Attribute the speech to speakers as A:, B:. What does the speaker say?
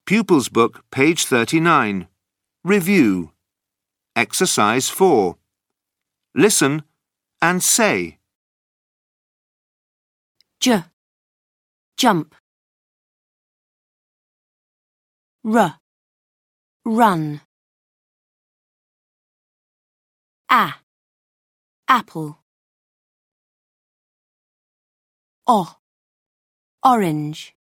A: Pupils Book, page 39. Review. Exercise 4. Listen and say.
B: Jump. Run. Apple. Orange.